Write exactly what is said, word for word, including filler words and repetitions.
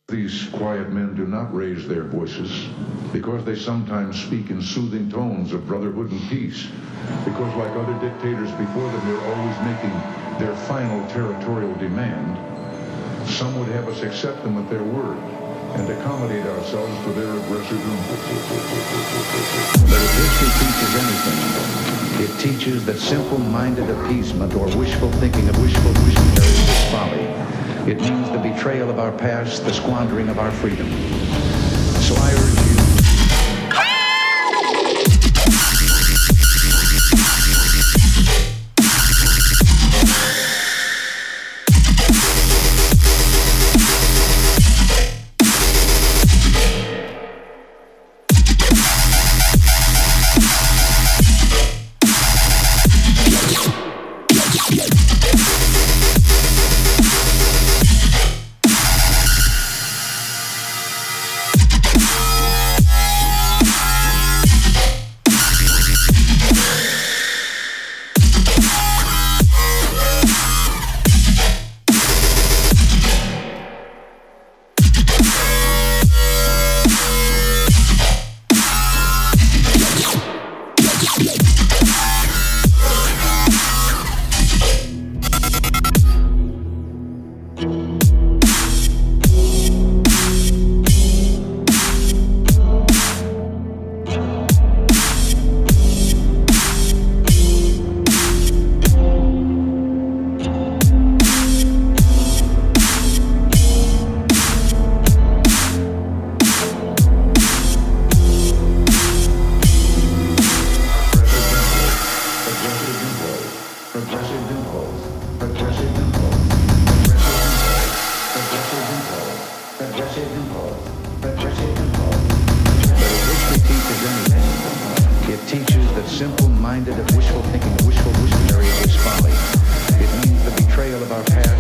These quiet men do not raise their voices because they sometimes speak in soothing tones of brotherhood and peace. Because like other dictators before them, they're always making their final territorial demand. Some would have us accept them at their word and accommodate ourselves to their aggressive impulses. But if history teaches anything, it teaches that simple-minded appeasement or wishful thinking of wishful wishing is folly. It means the betrayal of our past, the squandering of our freedom. So I urge you, simple-minded of wishful thinking, wishful wishing is folly. It means the betrayal of our past.